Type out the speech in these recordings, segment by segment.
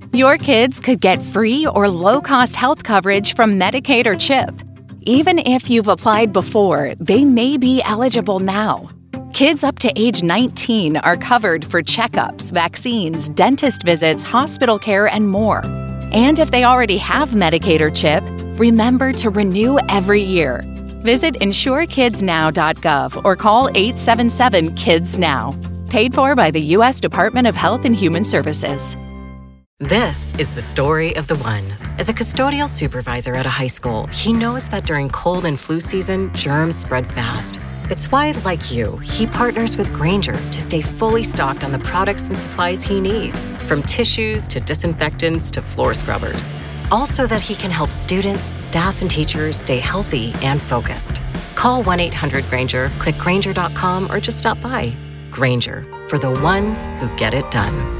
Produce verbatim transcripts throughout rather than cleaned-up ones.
Your kids could get free or low-cost health coverage from Medicaid or CHIP. Even if you've applied before, they may be eligible now. Kids up to age nineteen are covered for checkups, vaccines, dentist visits, hospital care, and more. And if they already have Medicaid or CHIP, remember to renew every year. Visit insure kids now dot gov or call eight seven seven kids now. Paid for by the U S Department of Health and Human Services. This is the story of the one. As a custodial supervisor at a high school, he knows that during cold and flu season, germs spread fast. It's why, like you, he partners with Grainger to stay fully stocked on the products and supplies he needs, from tissues to disinfectants to floor scrubbers. Also that he can help students, staff, and teachers stay healthy and focused. Call one eight hundred Grainger, click Grainger dot com, or just stop by. Grainger, for the ones who get it done.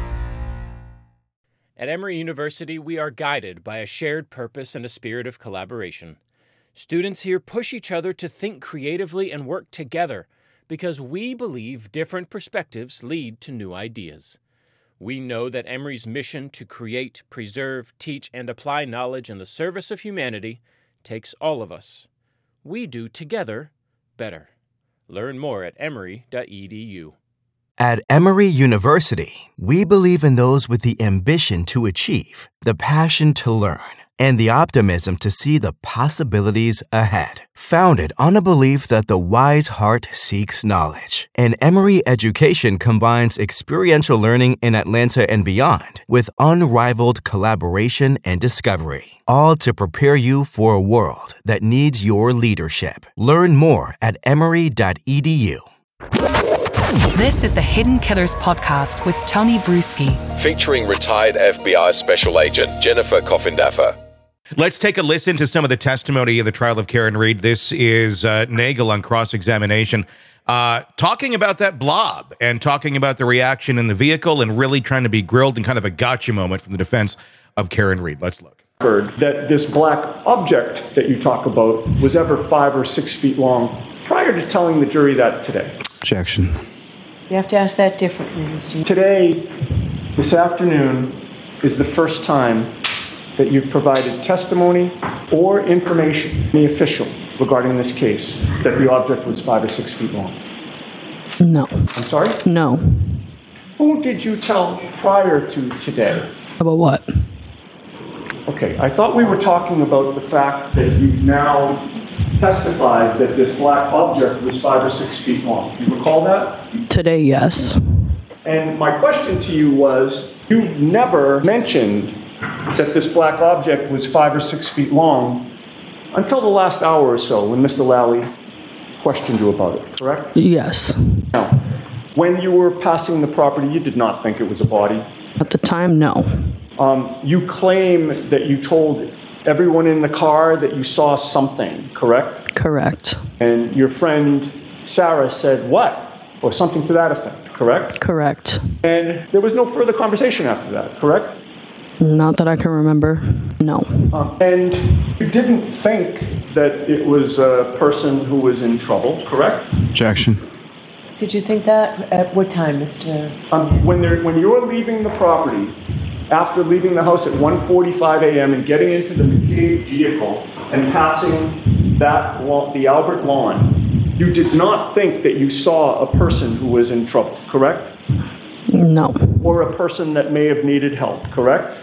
At Emory University, we are guided by a shared purpose and a spirit of collaboration. Students here push each other to think creatively and work together because we believe different perspectives lead to new ideas. We know that Emory's mission to create, preserve, teach, and apply knowledge in the service of humanity takes all of us. We do together better. Learn more at emory dot e d u. At Emory University, we believe in those with the ambition to achieve, the passion to learn, and the optimism to see the possibilities ahead. Founded on a belief that the wise heart seeks knowledge, and Emory education combines experiential learning in Atlanta and beyond with unrivaled collaboration and discovery, all to prepare you for a world that needs your leadership. Learn more at emory dot e d u. This is the Hidden Killers podcast with Tony Bruschi, featuring retired F B I Special Agent Jennifer Coffindaffer. Let's take a listen to some of the testimony of the trial of Karen Read. This is uh, Nagel on cross-examination, uh, talking about that blob and talking about the reaction in the vehicle and really trying to be grilled in kind of a gotcha moment from the defense of Karen Read. Let's look. That this black object that you talk about was ever five or six feet long prior to telling the jury that today. Objection. You have to ask that differently, Mister Today, this afternoon, is the first time that you've provided testimony or information, the official, regarding this case, that the object was five or six feet long. No. I'm sorry? No. Who did you tell prior to today? About what? Okay, I thought we were talking about the fact that you've now testified that this black object was five or six feet long. You recall that? Today, yes. And my question to you was, you've never mentioned that this black object was five or six feet long until the last hour or so when Mister Lally questioned you about it, correct? Yes. Now, when you were passing the property, you did not think it was a body? At the time, no. Um, you claim that you told everyone in the car that you saw something, correct? Correct. And your friend Sarah said what? Or something to that effect, correct? Correct. And there was no further conversation after that, correct? Not that I can remember, no. Um, and you didn't think that it was a person who was in trouble, correct? Objection. Did you think that? At what time, Mister Um, when, when you're leaving the property, after leaving the house at one forty-five a.m. and getting into the McCabe vehicle and passing that lawn, the Albert lawn, you did not think that you saw a person who was in trouble, correct? No. Or a person that may have needed help, correct?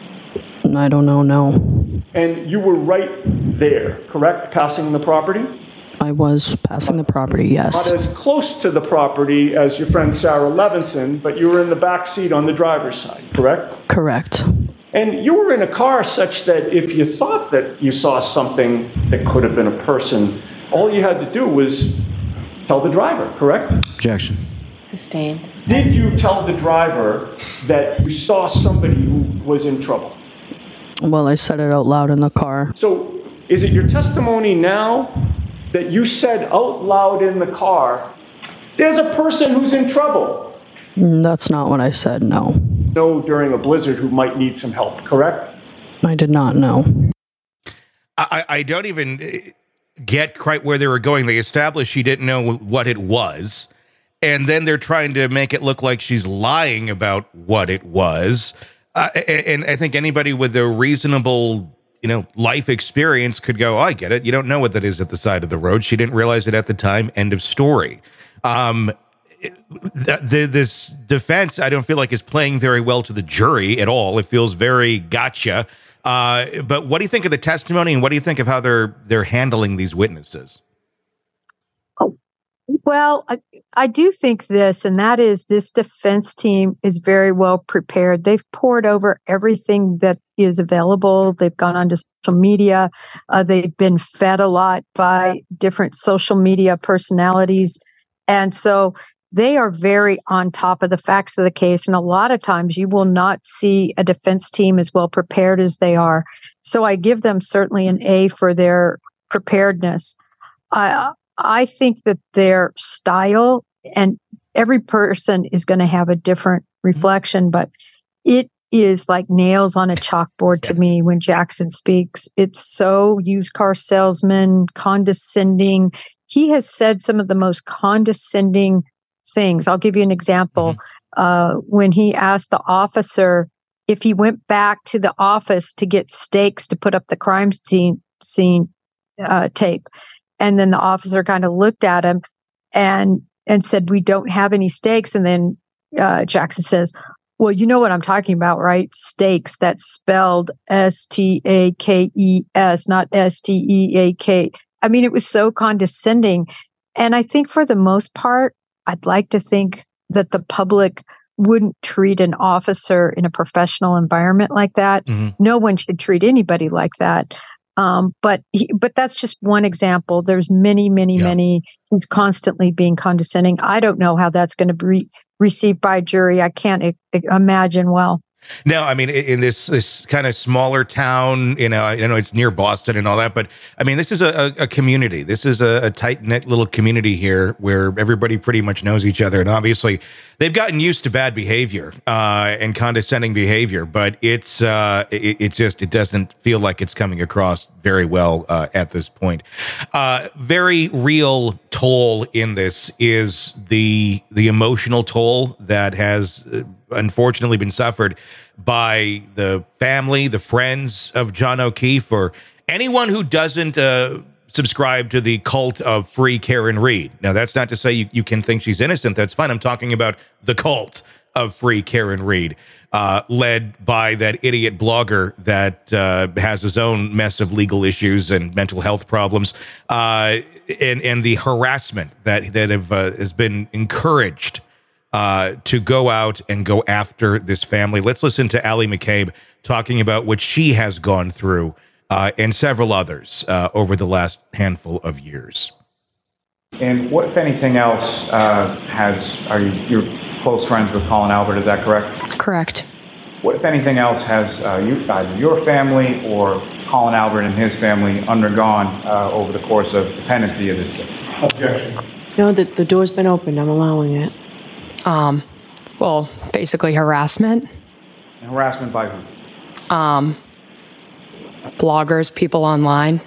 I don't know, no. And you were right there, correct, passing the property? I was passing the property, yes. Not as close to the property as your friend Sarah Levinson, but you were in the back seat on the driver's side, correct? Correct. And you were in a car such that if you thought that you saw something that could have been a person, all you had to do was tell the driver, correct? Objection. Sustained. Did you tell the driver that you saw somebody who was in trouble? Well, I said it out loud in the car. So is it your testimony now that you said out loud in the car, there's a person who's in trouble? That's not what I said, no. No, during a blizzard who might need some help, correct? I did not know. I, I don't even get quite where they were going. They established she didn't know what it was, and then they're trying to make it look like she's lying about what it was. Uh, and, and I think anybody with a reasonable, you know, life experience could go, oh, I get it. You don't know what that is at the side of the road. She didn't realize it at the time. End of story. Um, the, the, this defense, I don't feel like is playing very well to the jury at all. It feels very gotcha. Uh, but what do you think of the testimony, and what do you think of how they're they're handling these witnesses? Oh, well, I, I do think this, and that is this defense team is very well prepared. They've poured over everything that is available. They've gone onto social media. Uh, they've been fed a lot by different social media personalities. And so they are very on top of the facts of the case. And a lot of times you will not see a defense team as well prepared as they are. So I give them certainly an A for their preparedness. I, I think that their style, and every person is going to have a different reflection, but it is like nails on a chalkboard to me when Jackson speaks. It's so used car salesman, condescending. He has said some of the most condescending things. I'll give you an example. Mm-hmm. Uh, when he asked the officer if he went back to the office to get stakes to put up the crime scene, scene uh, tape. And then the officer kind of looked at him and and said, we don't have any stakes. And then uh, Jackson says, well, you know what I'm talking about, right? Stakes. That's spelled S T A K E S, not S T E A K. I mean, it was so condescending. And I think for the most part, I'd like to think that the public wouldn't treat an officer in a professional environment like that. Mm-hmm. No one should treat anybody like that. Um, but he, but that's just one example. There's many, many, yeah. many. He's constantly being condescending. I don't know how that's going to be received by a jury. I can't I- imagine. Well, no, I mean, in this this kind of smaller town, you know, you know, it's near Boston and all that, but I mean, this is a, a community. This is a, a tight-knit little community here where everybody pretty much knows each other. And obviously, they've gotten used to bad behavior uh, and condescending behavior, but it's uh, it, it just it doesn't feel like it's coming across very well uh, at this point. Uh, very real toll in this is the the emotional toll that has uh, unfortunately been suffered by the family, the friends of John O'Keefe, or anyone who doesn't uh, subscribe to the cult of Free Karen Read. Now, that's not to say you, you can think she's innocent. That's fine. I'm talking about the cult of Free Karen Read, uh, led by that idiot blogger that uh, has his own mess of legal issues and mental health problems, uh, and, and the harassment that, that have, uh, has been encouraged Uh, to go out and go after this family. Let's listen to Allie McCabe talking about what she has gone through uh, and several others uh, over the last handful of years. And what, if anything else, uh, has are you you're close friends with Colin Albert? Is that correct? Correct. What, if anything else, has uh, you, either your family or Colin Albert and his family undergone uh, over the course of the pendency of this case? Objection. No, the, the door's been opened. I'm allowing it. Um, well, basically harassment. And harassment by who? Um, bloggers, people online.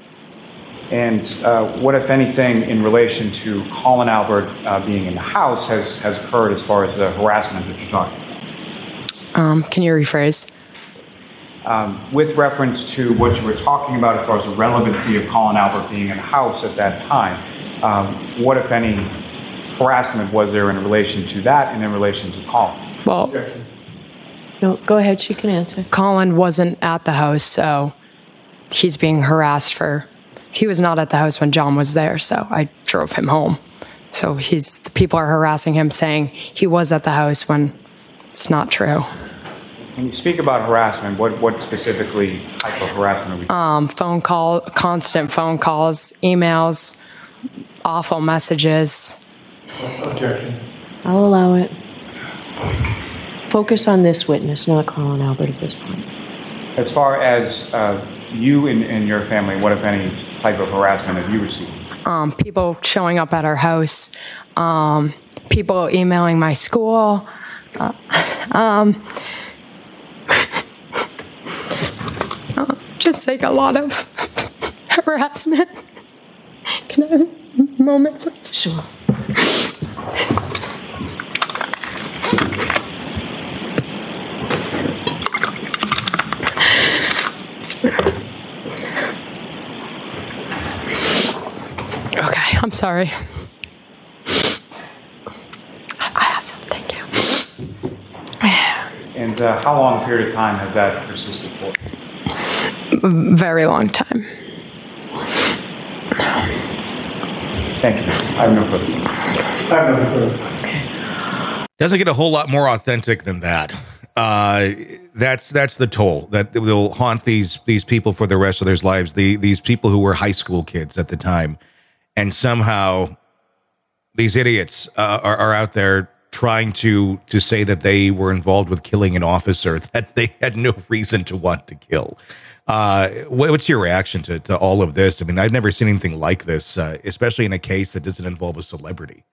And uh, what, if anything, in relation to Colin Albert uh, being in the house has, has occurred as far as the harassment that you're talking about? Um, can you rephrase? Um, with reference to what you were talking about as far as the relevancy of Colin Albert being in the house at that time, um, what, if any, harassment was there in relation to that and in relation to Colin? Well, Objection. No, go ahead. She can answer. Colin wasn't at the house, so he's being harassed for. He was not at the house when John was there, so I drove him home. So he's the people are harassing him, saying he was at the house when it's not true. When you speak about harassment, what what specifically type of harassment are we? Um, phone call, constant phone calls, emails, awful messages. Objection. I'll allow it. Focus on this witness, not Colin Albert at this point. As far as uh, you and, and your family, what, if any, type of harassment have you received? Um, people showing up at our house, um, people emailing my school. Uh, um, uh, just like a lot of harassment. Can I have a moment, please? Sure. I'm sorry. I have some, thank you. And uh, how long a period of time has that persisted for? Very long time. Thank you. I have no further. I have no further. Doesn't get a whole lot more authentic than that. Uh, that's that's the toll that will haunt these these people for the rest of their lives. The these people who were high school kids at the time, and somehow these idiots uh, are, are out there trying to to say that they were involved with killing an officer that they had no reason to want to kill. Uh, what's your reaction to, to all of this? I mean, I've never seen anything like this, uh, especially in a case that doesn't involve a celebrity.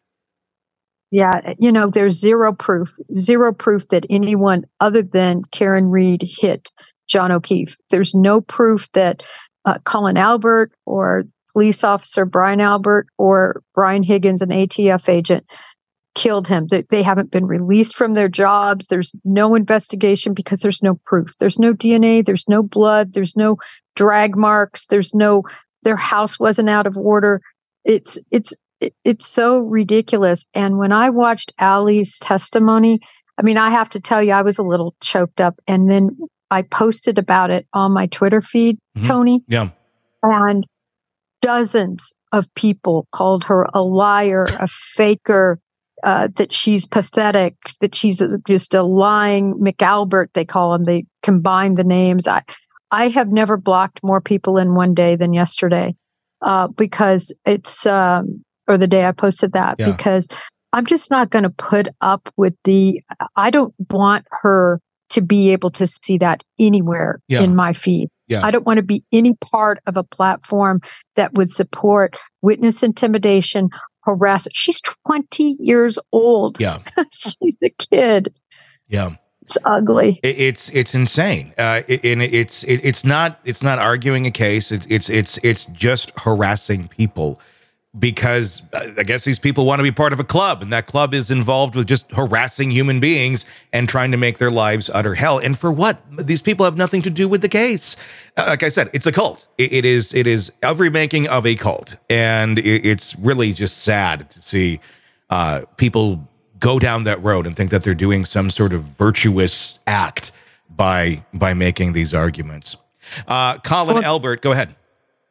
Yeah, you know, there's zero proof, zero proof that anyone other than Karen Read hit John O'Keefe. There's no proof that uh, Colin Albert or police officer Brian Albert or Brian Higgins, an A T F agent, killed him. They, they haven't been released from their jobs. There's no investigation because there's no proof. There's no D N A. There's no blood. There's no drag marks. There's no, their house wasn't out of order. It's, it's, it, it's so ridiculous. And when I watched Allie's testimony, I mean, I have to tell you, I was a little choked up. And then I posted about it on my Twitter feed, mm-hmm. Tony. Yeah. And dozens of people called her a liar, a faker, Uh, that she's pathetic, that she's just a lying McAlbert, they call him. They combine the names. I, I have never blocked more people in one day than yesterday uh, because it's, um, or the day I posted that, yeah. because I'm just not going to put up with the, I don't want her to be able to see that anywhere yeah. in my feed. Yeah. I don't want to be any part of a platform that would support witness intimidation, harass. She's twenty years old. Yeah. She's a kid. Yeah. It's ugly. It, it's it's insane. Uh, it, and it's it, it's not it's not arguing a case. It, it's it's it's just harassing people because I guess these people want to be part of a club, and that club is involved with just harassing human beings and trying to make their lives utter hell. And for what? These people have nothing to do with the case. Uh, like I said, it's a cult. It, it is it is every making of a cult, and it, it's really just sad to see uh, people go down that road and think that they're doing some sort of virtuous act by by making these arguments. Uh, Colin well, Albert, go ahead.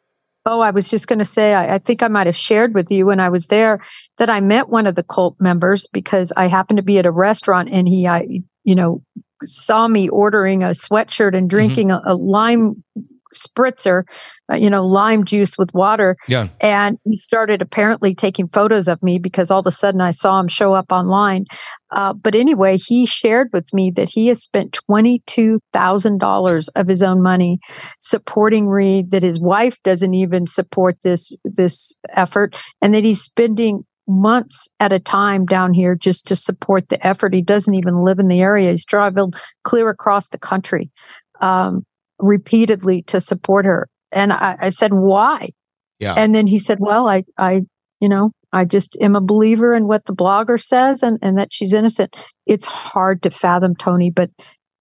Oh, I was just going to say, I, I think I might have shared with you when I was there that I met one of the cult members because I happened to be at a restaurant and he, I, you know, saw me ordering a sweatshirt and drinking mm-hmm. a, a lime spritzer, uh, you know, lime juice with water. Yeah. And he started apparently taking photos of me because all of a sudden I saw him show up online. Uh, but anyway, he shared with me that he has spent twenty-two thousand dollars of his own money supporting Read, that his wife doesn't even support this, this effort, and that he's spending months at a time down here just to support the effort. He doesn't even live in the area. He's traveled clear across the country. Um, repeatedly to support her. And I, I said, why? Yeah. And then he said, well, I, I, you know, I just am a believer in what the blogger says and, and that she's innocent. It's hard to fathom, Tony, but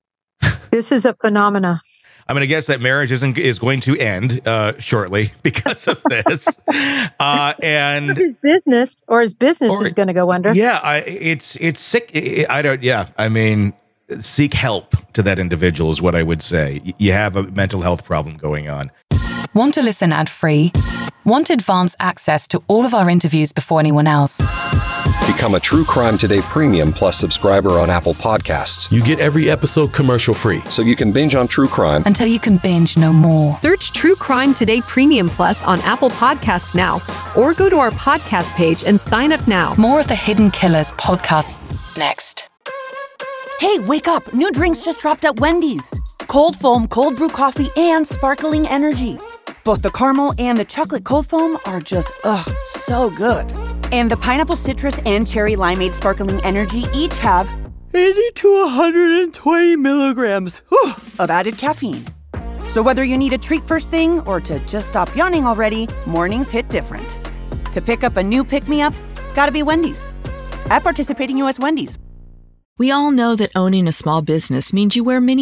this is a phenomena. I'm going to guess that marriage isn't is going to end uh, shortly because of this. uh, and or his business or his business or, is going to go under. Yeah, I, it's it's sick. I don't. Yeah, I mean, seek help to that individual is what I would say. You have a mental health problem going on. Want to listen ad-free? Want advanced access to all of our interviews before anyone else? Become a True Crime Today Premium Plus subscriber on Apple Podcasts. You get every episode commercial-free. So you can binge on true crime until you can binge no more. Search True Crime Today Premium Plus on Apple Podcasts now, or go to our podcast page and sign up now. More of the Hidden Killers podcast next. Hey, wake up. New drinks just dropped at Wendy's. Cold foam, cold brew coffee, and sparkling energy. Both the caramel and the chocolate cold foam are just, ugh, so good. And the pineapple citrus and cherry limeade sparkling energy each have eighty to one hundred twenty milligrams whew, of added caffeine. So whether you need a treat first thing or to just stop yawning already, mornings hit different. To pick up a new pick-me-up, gotta be Wendy's. At participating U S Wendy's. We all know that owning a small business means you wear many hats.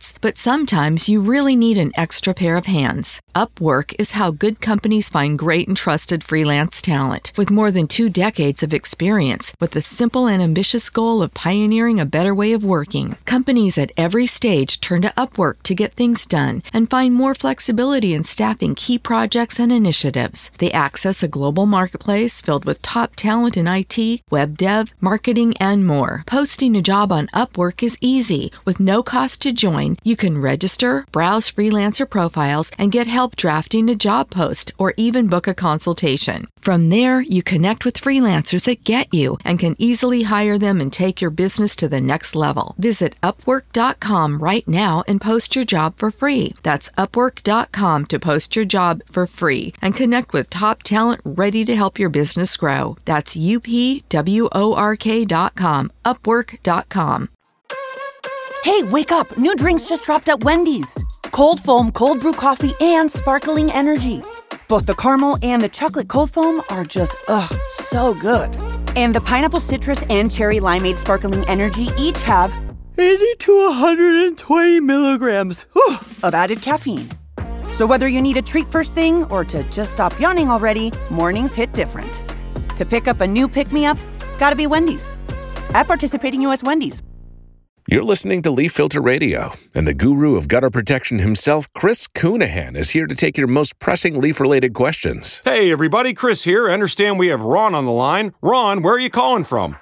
benefits, but sometimes you really need an extra pair of hands. Upwork is how good companies find great and trusted freelance talent. With more than two decades of experience, with the simple and ambitious goal of pioneering a better way of working, companies at every stage turn to Upwork to get things done and find more flexibility in staffing key projects and initiatives. They access a global marketplace filled with top talent in I T, web dev, marketing, and more. Posting a job on Upwork is easy. With no cost to join, you can register, browse freelancer profiles, and get help drafting a job post or even book a consultation. From there, you connect with freelancers that get you and can easily hire them and take your business to the next level. Visit upwork dot com right now and post your job for free. That's upwork dot com to post your job for free and connect with top talent ready to help your business grow. That's U P W O R K dot com, upwork dot com. Hey, wake up! New drinks just dropped at Wendy's. Cold foam, cold brew coffee, and sparkling energy. Both the caramel and the chocolate cold foam are just, ugh, so good. And the pineapple citrus and cherry limeade sparkling energy each have eighty to one hundred twenty milligrams whew, of added caffeine. So whether you need a treat first thing or to just stop yawning already, mornings hit different. To pick up a new pick-me-up, gotta be Wendy's. At participating U S Wendy's. You're listening to Leaf Filter Radio, and the guru of gutter protection himself, Chris Coonahan, is here to take your most pressing leaf-related questions. Hey, everybody, Chris here. I understand we have Ron on the line. Ron, where are you calling from?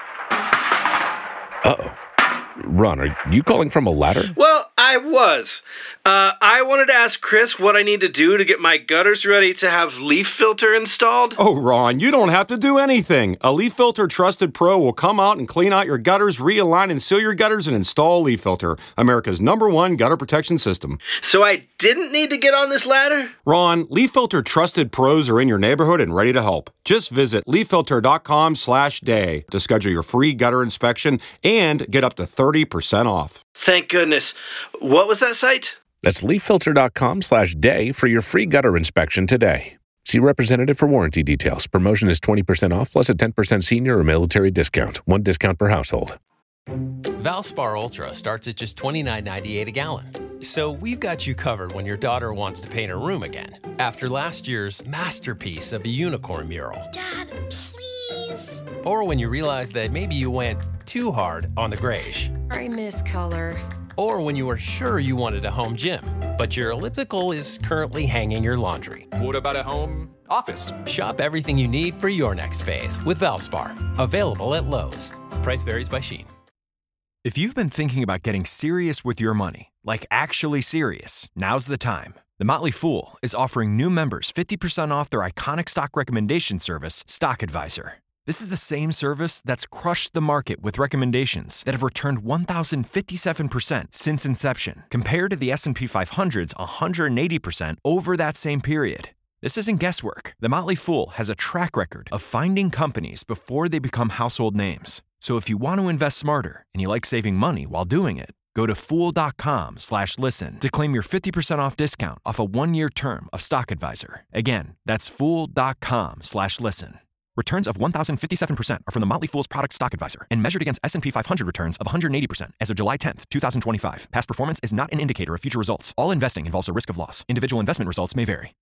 Uh-oh. Ron, are you calling from a ladder? Well, I was. Uh, I wanted to ask Chris what I need to do to get my gutters ready to have Leaf Filter installed. Oh, Ron, you don't have to do anything. A Leaf Filter Trusted Pro will come out and clean out your gutters, realign and seal your gutters, and install Leaf Filter, America's number one gutter protection system. So I didn't need to get on this ladder? Ron, Leaf Filter Trusted Pros are in your neighborhood and ready to help. Just visit leaf filter dot com slash day to schedule your free gutter inspection and get up to thirty percent off. Thank goodness. What was that site? That's leaf filter dot com slash day for your free gutter inspection today. See representative for warranty details. Promotion is twenty percent off plus a ten percent senior or military discount. One discount per household. Valspar Ultra starts at just twenty-nine ninety-eight a gallon. So we've got you covered when your daughter wants to paint her room again. After last year's masterpiece of a unicorn mural. Dad, please. Or when you realize that maybe you went too hard on the grayish. I miss color. Or when you were sure you wanted a home gym, but your elliptical is currently hanging your laundry. What about a home office? Shop everything you need for your next phase with Valspar. Available at Lowe's. Price varies by Shein. If you've been thinking about getting serious with your money, like actually serious, now's the time. The Motley Fool is offering new members fifty percent off their iconic stock recommendation service, Stock Advisor. This is the same service that's crushed the market with recommendations that have returned one thousand fifty-seven percent since inception, compared to the S and P five hundred's one hundred eighty percent over that same period. This isn't guesswork. The Motley Fool has a track record of finding companies before they become household names. So if you want to invest smarter and you like saving money while doing it, go to fool.com slash listen to claim your fifty percent off discount off a one-year term of Stock Advisor. Again, that's fool.com slash listen. Returns of one thousand fifty-seven percent are from the Motley Fool's product Stock Advisor and measured against S and P five hundred returns of one hundred eighty percent as of July tenth, twenty twenty-five. Past performance is not an indicator of future results. All investing involves a risk of loss. Individual investment results may vary.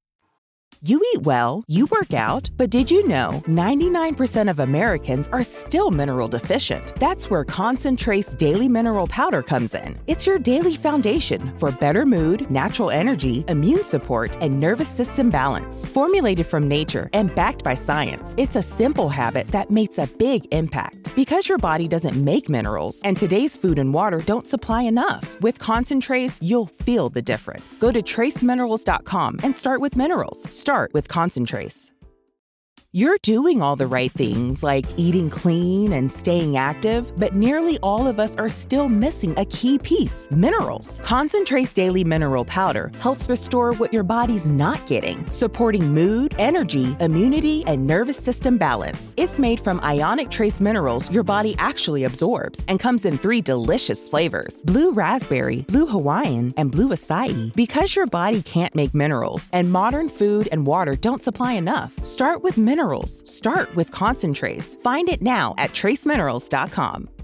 You eat well, you work out, but did you know ninety-nine percent of Americans are still mineral deficient? That's where Concentrace Daily Mineral Powder comes in. It's your daily foundation for better mood, natural energy, immune support, and nervous system balance. Formulated from nature and backed by science, it's a simple habit that makes a big impact. Because your body doesn't make minerals, and today's food and water don't supply enough. With Concentrace, you'll feel the difference. Go to trace minerals dot com and start with minerals. Start with Concentrace. You're doing all the right things like eating clean and staying active, but nearly all of us are still missing a key piece, minerals. Concentrace Daily Mineral Powder helps restore what your body's not getting, supporting mood, energy, immunity, and nervous system balance. It's made from ionic trace minerals your body actually absorbs and comes in three delicious flavors, blue raspberry, blue Hawaiian, and blue acai. Because your body can't make minerals and modern food and water don't supply enough, start with minerals. Start with Concentrace. Find it now at trace minerals dot com.